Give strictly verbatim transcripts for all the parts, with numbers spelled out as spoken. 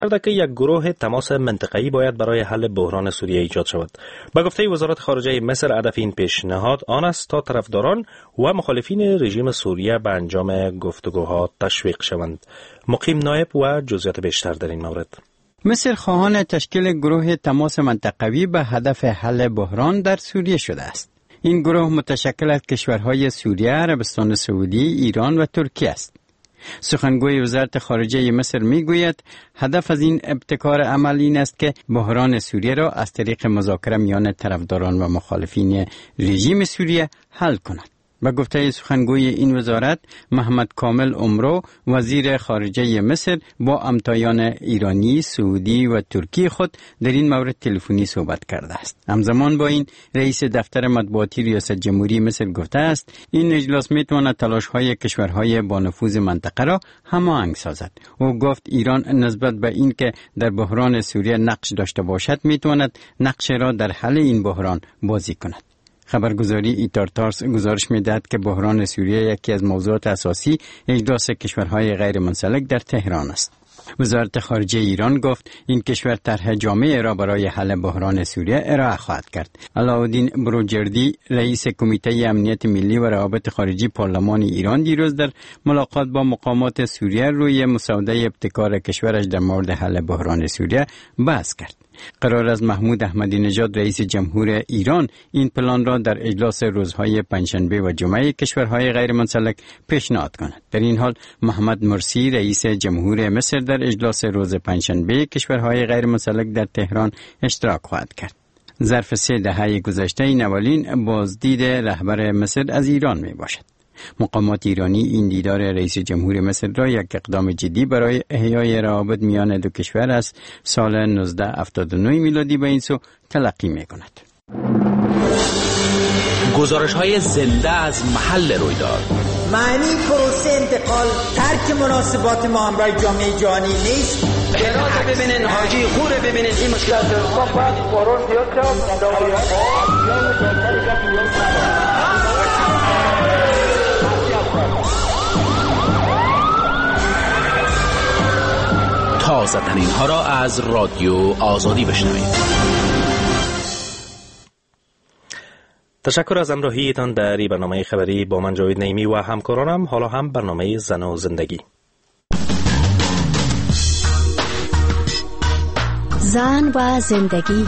کرد که یک گروه تماس منطقه‌ای باید برای حل بحران سوریه ایجاد شود. به گفته وزارت خارجه مصر، هدف این پیشنهاد آن است تا طرفداران و مخالفین رژیم سوریه به انجام گفتگوها تشویق شوند. مقیم نایب و جزئیات بیشتر در این مورد. مصر خواهان تشکیل گروه تماس منطقوی به هدف حل بحران در سوریه شده است. این گروه متشکل از کشورهای سوریه، عربستان سعودی، ایران و ترکیه است. سخنگوی وزارت خارجه مصر میگوید هدف از این ابتکار عمل این است که بحران سوریه را از طریق مذاکره میان طرفداران و مخالفین رژیم سوریه حل کند. به گفته سخنگوی این وزارت، محمد کامل عمرو، وزیر خارجه مصر، با همتایان ایرانی، سعودی و ترکی خود در این مورد تلفنی صحبت کرده است. همزمان با این، رئیس دفتر مطبوعاتی ریاست جمهوری مصر گفته است این اجلاس میتواند تلاش‌های کشورهای با نفوذ منطقه را هماهنگ سازد. او گفت ایران نسبت به این که در بحران سوریه نقش داشته باشد میتواند نقش را در حل این بحران بازی کند. خبرگزاری ایتارتارس گزارش می‌دهد که بحران سوریه یکی از موضوعات اساسی اجلاس کشورهای غیر منسلک در تهران است. وزارت خارجه ایران گفت این کشور طرح جامع را برای حل بحران سوریه ارائه خواهد کرد. علاءالدین بروجردی، رئیس کمیته امنیت ملی و روابط خارجی پارلمان ایران، دیروز در ملاقات با مقامات سوریه روی مسوده ابتکار کشورش در مورد حل بحران سوریه بحث کرد. قرار است محمود احمدی نژاد، رئیس جمهور ایران، این پلان را در اجلاس روزهای پنجشنبه و جمعه کشورهای غیر منسلک پیشنهاد کند. در این حال محمد مرسی، رئیس جمهور مصر، در اجلاس روز پنجشنبه کشورهای غیر منسلک در تهران اشتراک خواهد کرد. ظرف سه دهه گذشته این اولین بازدید رهبر مصر از ایران می باشد. مقامات ایرانی این دیدار رئیس جمهور مصر را یک اقدام جدی برای احیای روابط میان دو کشور از سال نوزده هفتاد و نه میلادی به این سو تلقی می کند. گزارش های زنده از محل رویداد. معنی پروسه انتقال ترک مناسبات ما همراه جامعه جهانی نیست. هرات ببینین، حاجی خوره ببینین، این مشکلات ما باید قرار زیاد تازه ترین ها را از رادیو آزادی بشنوید. تشکر از همراهیتان در این برنامه خبری با من جاوید نعیمی و همکارانم. حالا هم برنامه زن و زندگی. زن و زندگی.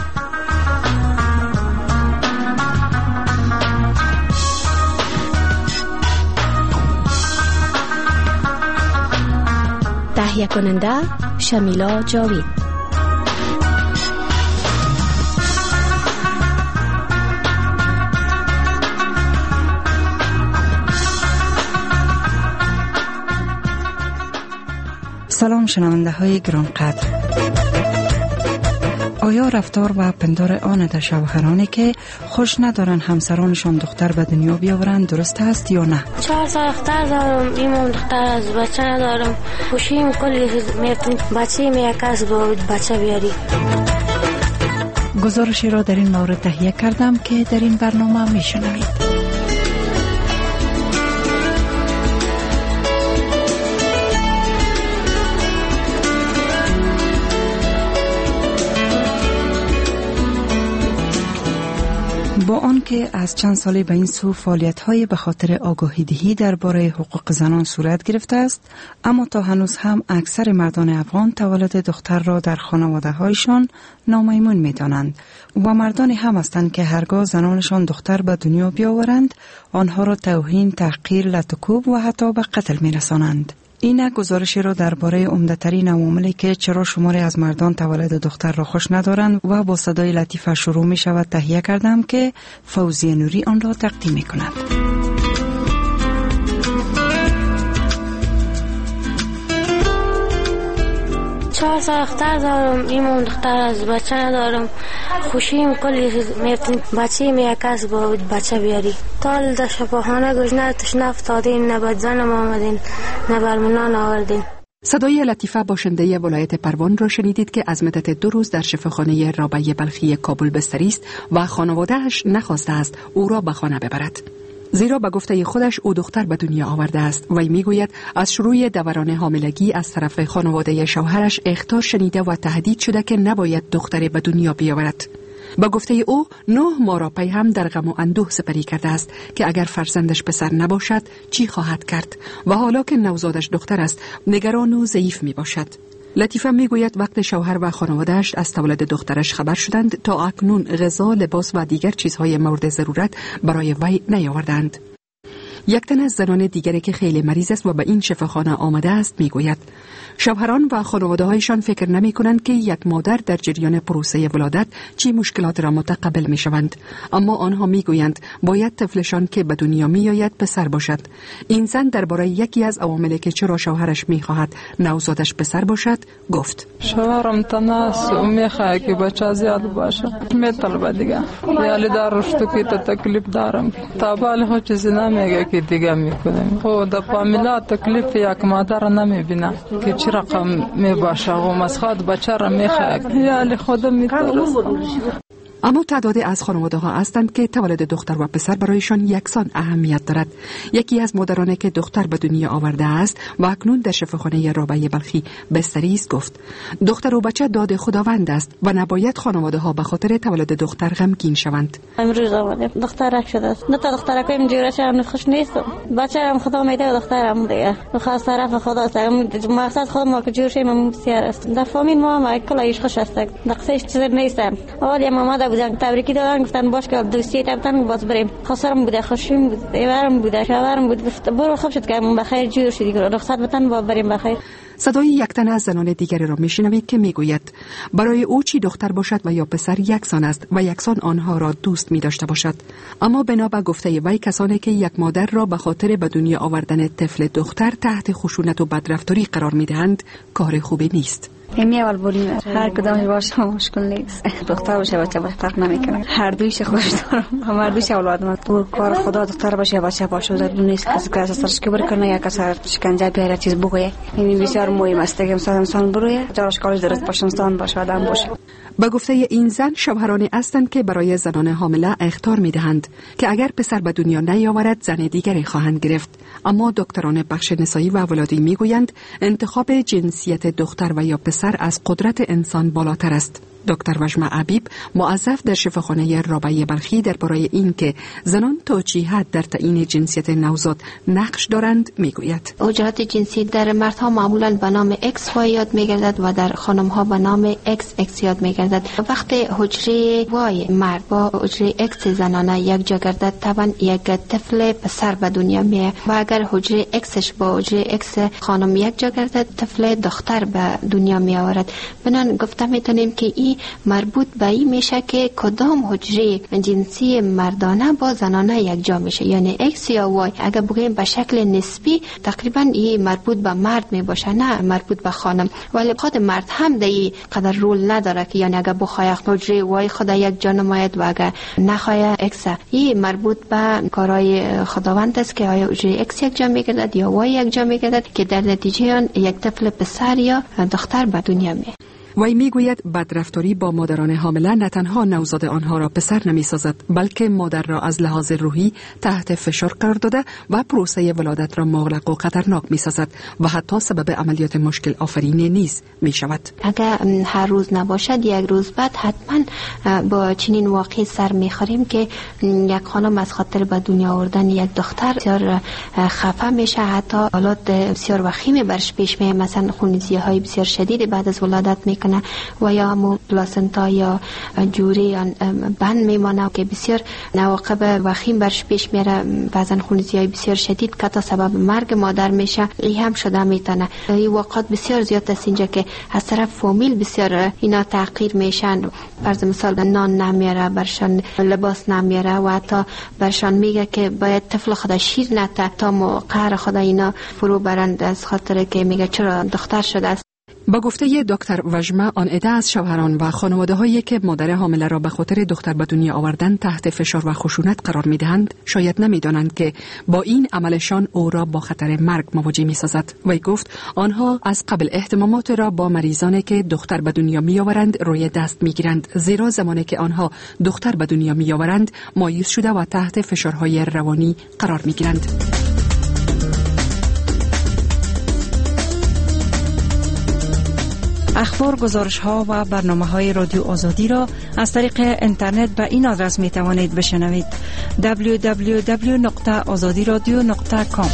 تهیه کننده شمیلا جاوید. سلام شنونده های گرانقدر. آیا رفتار و پندار آن در شوهرانی که خوش ندارن همسرانشان دختر به دنیا بیاورند درست است یا نه؟ چهار سال دختر دارم، ایمون دختر از بچه ندارم. خوشیم کلی میتونی بچه میکس با بچه بیاری. گزارشی را در این مورد تهیه کردم که در این برنامه میشنوید. با آنکه از چند سالی به این سو فعالیت‌های به خاطر آگاهی دهی درباره حقوق زنان صورت گرفته است، اما تا هنوز هم اکثر مردان افغان تولد دختر را در خانواده‌هایشان نامیمون می‌دانند و مردانی هم هستند که هرگاه زنانشان دختر به دنیا بیاورند آنها را توهین، تحقیر، لطکوب و حتی به قتل می‌رسانند. این گزارشی را درباره عمده‌ترین عواملی که چرا شماری از مردان تولد دختر را خوش ندارند و با صدای لطیف شروع می شود تهیه کردم که فوزیه نوری آن را تقدیم می کند. چهار سال دختر دارم، ایمون دختر از بچه ندارم. خوشیم کلی میتونی بچه میکس با بچه بیاری. تال در شفاخانه گوشنه تشنه افتادین، نه بد زنم آمدین، نه برمونان آوردین. صدای لطیفه باشنده ولایت پروان را شنیدید که از مدت دو روز در شفاخانه رابعه بلخی کابل بستری است و خانواده‌اش نخواسته است او را به خانه ببرد. زیرا به گفته خودش او دختر به دنیا آورده است. وی میگوید از شروع دوران حاملگی از طرف خانواده شوهرش اخطار شنیده و تهدید شده که نباید دختری به دنیا بیاورد. با گفته او نه ماه را پی هم در غم و اندوه سپری کرده است که اگر فرزندش پسر نباشد چی خواهد کرد و حالا که نوزادش دختر است نگران و ضعیف می باشد. لطیفه می گوید وقت شوهر و خانواده‌اش از تولد دخترش خبر شدند تا اکنون غذا، لباس و دیگر چیزهای مورد ضرورت برای وی نیاوردند. یک تن از زنان دیگری که خیلی مریض است و به این شفاخانه آمده است می گوید شوهران و خانواده هایشان فکر نمی کنند که یک مادر در جریان پروسه ولادت چی مشکلات را متقبل می شوند، اما آنها می گویند باید طفلشان که به دنیا می آید پسر باشد. این زن درباره یکی از عواملی که چرا شوهرش می خواهد نوزادش پسر باشد گفت: شوهرم تناس و می خواهد که بچه زیاد باشه، می طلبه دیگه، یعنی در رشدو که تکلیف دارم تا بالی ها چیزی نمیگه که دیگه می کنیم. خود در فامیلا تکلیف یک مادر نمی بینه که چی رقم می باشه و مسخاد بچه را می خواهد، یعنی خود می ترست. اما تعدادی از خانواده ها هستند که تولد دختر و پسر برایشان یکسان اهمیت دارد. یکی از مادرانی که دختر به دنیا آورده است و اکنون در شفاخانه رابعه بلخی بستری است گفت: دختر و بچه داد خداوند است و نباید خانواده ها به خاطر تولد دختر غمگین شوند. امروز آمده دخترک شده است، نه تا دخترک این جورش هم خوش نیست، بچه هم خدا میده و دخترم دیگه خاص طرف خدا است. مقصد خود ما که جور شیم بسیار است. در فامیل ما ما کلایش خوش است، نقصش چیز نیستن. اولی مامان بودن تبریکی دادن، گفتن باش که دوستی تبتن باز بریم. خسرم بوده، خوشیم بود، ایوارم بوده، شوهرم بود، گفت برو خوب شد که بخیر جور شدی، رخصت بتن با بریم بخیر. صدای یک تن از زنان دیگری را میشنوید که میگوید برای او چی دختر باشد و یا پسر یکسان است و یکسان آنها را دوست می داشته باشد. اما بنا به گفته وی کسانی که یک مادر را به خاطر به دنیا آوردن طفل دختر تحت خشونت و بدرفتاری قرار می دهند کار خوبی نیست. امی اول بولیم هر کدام باشه مشکل نیست، دختر باشه بچه باشه فرق نمیکنه، هر دویش خوش دارم، هر دویش اولاد من تو کار خدا دختر باشه بچه باشه ضرور نیست کسی که سرش کبر کنه یا کسی شکنجه بیاره چیز بگویه. این بسیار مهم است که مثلا انسان بروه جاش کارش درست باشه، انسان باشه، آدم باشه. با گفته این زن شوهرانی هستند که برای زنان حامله اخطار میدهند که اگر پسر به دنیا نیاورد زن دیگری خواهند گرفت. اما دکتران بخش نسایی و ولادی میگویند انتخاب جنسیت دختر و یا پسر از قدرت انسان بالاتر است. دکتر وجمه عبیب موظف در شفاخانه رابعه بلخی درباره این که زنان تا چه حد در تعیین جنسیت نوزاد نقش دارند میگوید: حجرات جنسی در مردها معمولا به نام ایکس وای یاد میگردد و در خانمها به نام ایکس ایکس یاد میگردد. وقتی حجره وای مرد با حجره ایکس زنانه یک جا گردد طبعا یک طفل پسر به دنیا میه و اگر حجره ایکسش با حجره ایکس خانم یک جا گردد طفل دختر به دنیا می آورد. بنان گفته میتونیم که این مربوط به این میشه که کدام حجره جنسی مردانه با زنانه یک جا میشه، یعنی ایکس یا وای. اگر بگیم به شکل نسبی تقریبا این مربوط به مرد می باشه نه مربوط به خانم، ولی خود مرد هم در این قدر رول نداره که یعنی اگر بخواه حجره وای خود یک جا نماید و اگر نخواه ایکس. این مربوط به کارهای خداوند است که آیا حجره ایکس یک جا میگردد یا وای یک جا میگردد که در نتیجه یک طفل پسر یا دختر به دنیا می. وی میگوید بدرفتاری با مادران حامله نه تنها نوزاد آنها را پسر نمی سازد بلکه مادر را از لحاظ روحی تحت فشار قرار داده و پروسه ولادت را مغلق و خطرناک می سازد و حتی سبب عملیات مشکل آفرینی نیز می شود. اگر هر روز نباشد یک روز بعد حتما با چنین واقعی سر می خوریم که یک خانم از خاطر به دنیا آوردن یک دختر بسیار خفه میشه، حتی حالات بسیار وخیمی برش پیش میاد، مثلا خونریزی های بسیار شدید بعد از ولادت می و یا همون پلاسنتا یا جوری بند میمانه که بسیار عواقب وخیم برش پیش میره، بعضا خونریزی های بسیار شدید که تا سبب مرگ مادر میشه. این هم شده میتونه. این واقعات بسیار زیاد است اینجا که از طرف فامیل بسیار اینا تحقیر میشن. فرض مثال نان نمیاره برشان، لباس نمیاره و حتی برشان میگه که باید طفل خدا شیر نته تا قهر خدا اینا فرو برند از خاطر که میگه چرا دختر شده است. با گفته دکتر وژمه، آن عده از شوهران و خانواده هایی که مادر حامله را به خاطر دختر به دنیا آوردن تحت فشار و خشونت قرار می دهند شاید نمی دانند که با این عملشان او را با خطر مرگ مواجه می سازد. وی گفت آنها از قبل اهتمامات را با مریضانی که دختر به دنیا می آورند روی دست می گیرند، زیرا زمانی که آنها دختر به دنیا می آورند مایوس شده و تحت فشارهای روانی قرار می گیرند. اخبار، گزارش ها و برنامه های رادیو آزادی را از طریق اینترنت به این آدرس می توانید بشنوید: دبلیو دبلیو دبلیو دات آزادی رادیو دات کام.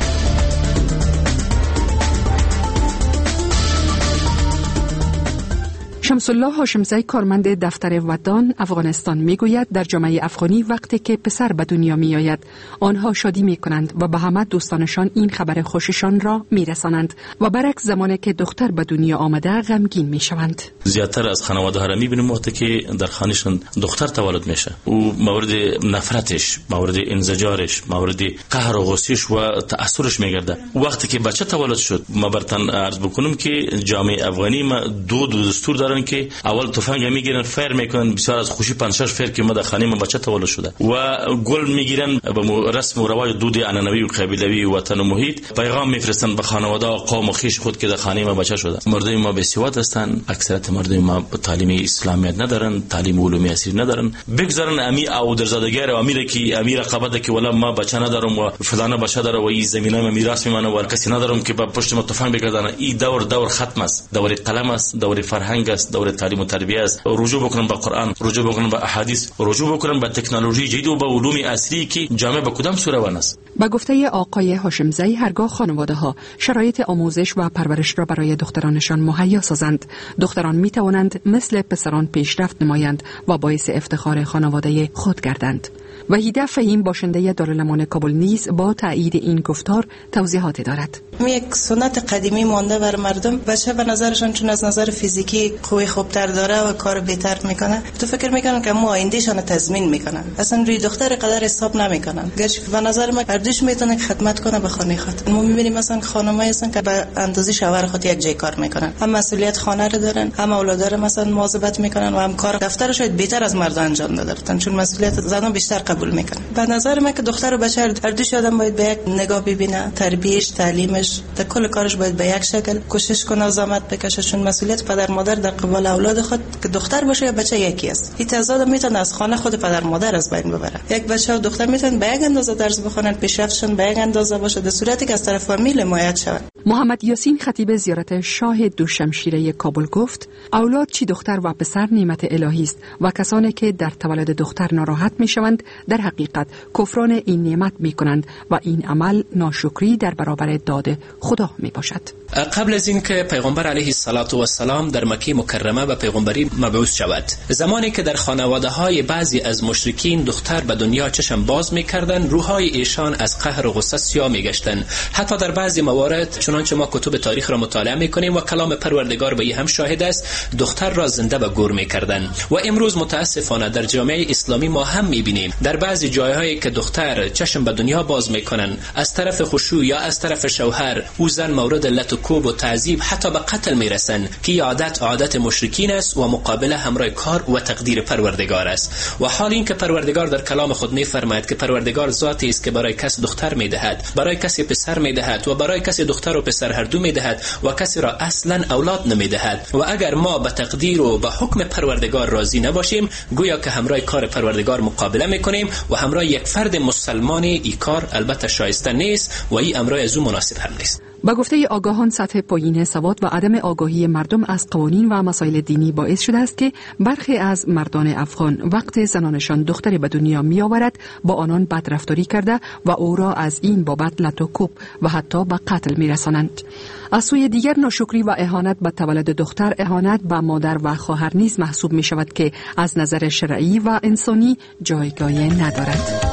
شمس الله هاشمزی، کارمند دفتر ودان افغانستان، میگوید در جامعه افغانی وقتی که پسر به دنیا می آید آنها شادی می کنند و به همه دوستانشان این خبر خوششان را می رسانند و برعکس زمانی که دختر به دنیا آمده غمگین می شوند. زیاتر از خانواده ها را می بینیم وقتی که در خانهشان دختر تولد میشه او مورد نفرتش، مورد انزجارش، مورد قهر و غصهش و تأثرش میگرده. وقتی که بچه تولد شد ما برتن عرض بکنم که جامعه افغانی ما دو دو دستور دارن که اول تفنگ میگیرن، فر میکنن، بسیار از خوشی پنج فر که ما در خانه ما بچه تولد شده و گل میگیرن به رسم و روای دود عنعنوی و قبیلوی و وطن و محیط، پیغام میفرستن به خانواده و قوم و خویش خود که در خانه ما بچه شده. مردم ما بسیار هستن، اکثریت مردم ما تعلیم اسلامیت ندارن، تعلیم علومی اصیل ندارن، بگذارن امی او درزادگی و امیر که امیر رقابت که ولا ما بچه ندارم و فلانه بچه داره و این زمینه ما میراث میمونه و کسی ندارم که با پشت ما تفنگ بگردن. این دور دور ختم است، دور قلم است، دور فرهنگ است، دور تعلیم و تربیت است. رجوع بکنن به قرآن، رجوع بکنن به احادیث، رجوع بکنن به تکنولوژی جدید و به علوم اصلی که جامعه به کدام سو روان است. با گفته آقای هاشمزی، هرگاه خانواده ها شرایط آموزش و پرورش را برای دخترانشان مهیا سازند، دختران می توانند مثل پسران پیشرفت نمایند و باعث افتخار خانواده خود گردند. وحیده فهیم، باشنده دارالمان کابل نیز با تایید این گفتار توضیحاتی دارد. یک سنت قدیمی مانده بر مردم، بچه به نظرشان چون از نظر فیزیکی خوی خوبتر داره و کار بهتر میکنه، تو فکر میکنن که ما آیندهشان تضمین میکنن، اصلا روی دختر قدر حساب نمیکنن. گرچه به نظر من هردوش میتونه خدمت کنه به خانه خود. ما میبینیم مثلا خانمایی هستن که به اندازه شوهر خود یک جای کار میکنن، هم مسئولیت خانه رو دارن، هم اولاد رو مثلا مواظبت میکنن و هم کار دفتر شاید بهتر از مرد انجام دادن، چون مسئولیت زنان بیشتر قبول میکنن. به نظر من که دختر و بچه هر دوش آدم باید به یک نگاه ببینه، تربیتش، تعلیمش، در کل کارش باید به یک شکل کوشش کنه، زحمت بکشه، چون مسئولیت پدر مادر در قبال اولاد خود که دختر باشه یا بچه یکی است. این تضاد میتونه از خانه خود پدر مادر از بین ببره. یک بچه و دختر میتونن به یک اندازه درس بخونن، پیشرفتشون به یک اندازه باشه، در صورتی که از طرف فامیل حمایت شود. محمد یاسین، خطیب زیارت شاه دوشمشیره کابل، گفت اولاد چی دختر و پسر نعمت الهی است و کسانی که در تولد دختر ناراحت میشوند در حقیقت کفران این نعمت میکنند و این عمل ناشکری در برابر داد خدا می باشد. قبل از اینکه پیغمبر علیه الصلاة و السلام در مکه مکرمه به پیغمبری مبعوث شود، زمانی که در خانواده های بعضی از مشرکین دختر به دنیا چشم باز میکردند، روحای ایشان از قهر و غصه سیاه میگشتند. حتی در بعضی موارد، چنانچه ما کتب تاریخ را مطالعه میکنیم و کلام پروردگار به این هم شاهد است، دختر را زنده و گور میکردند. و امروز متاسفانه در جامعه اسلامی ما هم میبینیم در بعضی جایهایی که دختر چشم به دنیا باز میکنن، از طرف خشوع یا از طرف شوهر او زن مورد لط و کوب و تعذیب، حتی به قتل میرسن که عادت عادت مشرکین است و مقابله همراه کار و تقدیر پروردگار است. و حال این که پروردگار در کلام خود میفرماید که پروردگار ذاتی است که برای کس دختر میدهد، برای کسی پسر میدهد و برای کسی دختر و پسر هر دو میدهد و کسی را اصلا اولاد نمیدهد. و اگر ما به تقدیر و به حکم پروردگار راضی نباشیم، گویا که همراه کار پروردگار مقابله میکنیم و همراه یک فرد مسلمان این کار البته شایسته نیست و این امر از او مناسب هم نیست. با گفته آگاهان، سطح پایین سواد و عدم آگاهی مردم از قوانین و مسائل دینی باعث شده است که برخی از مردان افغان وقت زنانشان دختری به دنیا می آورد با آنان بدرفتاری کرده و او را از این بابت لط و کوب و حتی به قتل می رسانند. از سوی دیگر ناشکری و اهانت به تولد دختر اهانت به مادر و خواهر نیز محسوب می شود که از نظر شرعی و انسانی جایگاهی ندارد.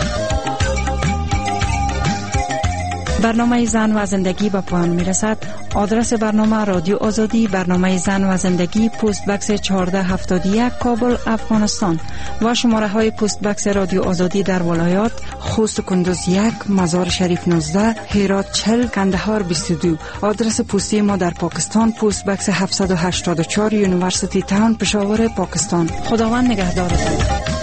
برنامه زن و زندگی به پایان می رسد. آدرس برنامه رادیو آزادی، برنامه زن و زندگی، پست بکس چهارده هفتاد و یک، کابل، افغانستان. و شماره های پست بکس رادیو آزادی در ولایات: خوست و کندوز یک، مزار شریف نوزده، هرات چهل، کندهار بیست و دو. آدرس پستی ما در پاکستان: پست بکس هفتصد و هشتاد و چهار، یونیورسیتی تاون، پشاور، پاکستان. خداوند نگهدارتان.